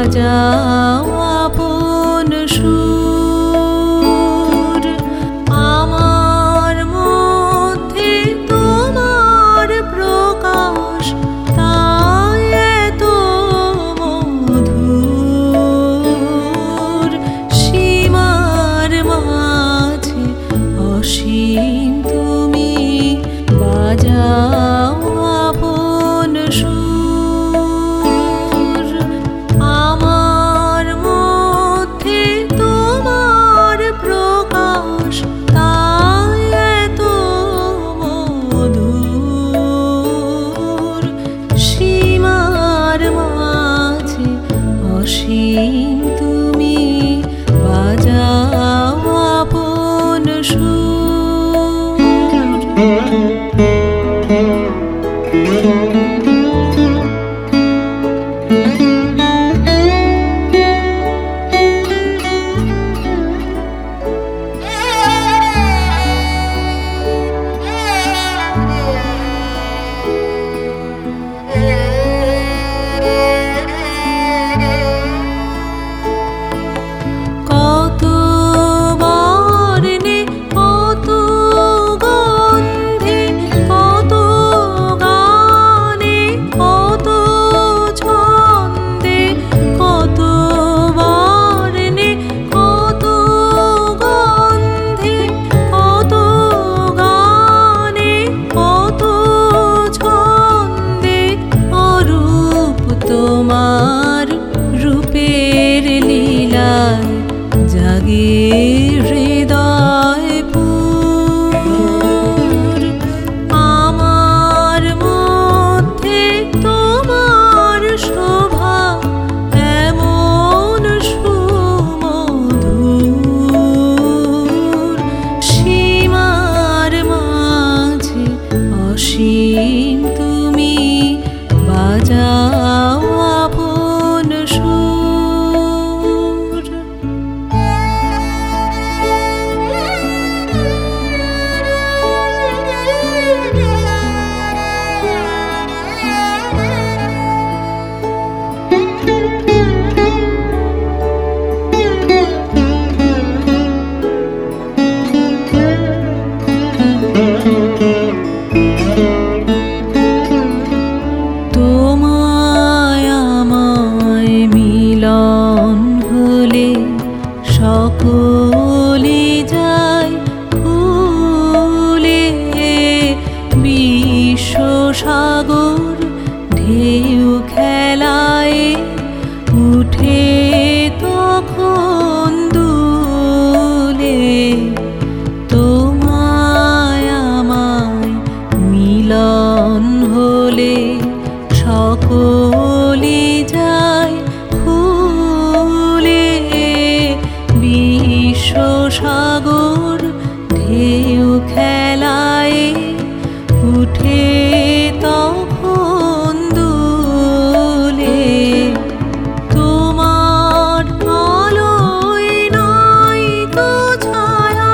বাজাও আপন সুর। আমার মধ্যে তোমার প্রকাশ, তাই এত মধুর। সীমার মাঝে অসীম তুমি, বাজাও আপন সুর। আমার মধ্যে তোমার প্রকাশ, তাই এত মধুর। সীমার মাঝে অসীম তুমি, বাজাও আপন সুর। কত বর্ণে, কত গন্ধে, কত গানে, কত ছন্দে, কত বর্ণে, কত গন্ধে, কত গানে, কত ছন্দে, অরূপ তোমার রূপের লীলায় জাগে হৃদয়পুর। আমার মধ্যে তোমার শোভা এমন সুমধুর। সীমার মাঝে অসীম তুমি, বাজাও আপন সুর। তোমায় আমায় মিলন হলে সকলে যায় ভুলে। বিশ্বসাগর ঢেউ খেলায় উঠে তখন দুলে। তোমায় আমায় মিলন হলে সকলে যায় ভুলে। বিশ্বসাগর ঢেউ খেলায় উঠে তখন দুলে। তোমার আলোয় নাই তো ছায়া,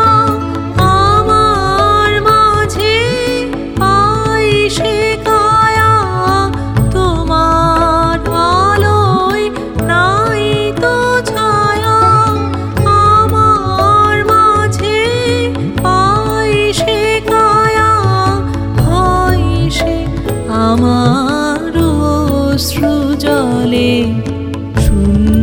আমার মাঝে পাই সে কায়া। তোমার আলোয় নাই তো ছায়া, আমার মাঝে পাই সে কায়া। হয় সে আমার অশ্রু জলে শূন্য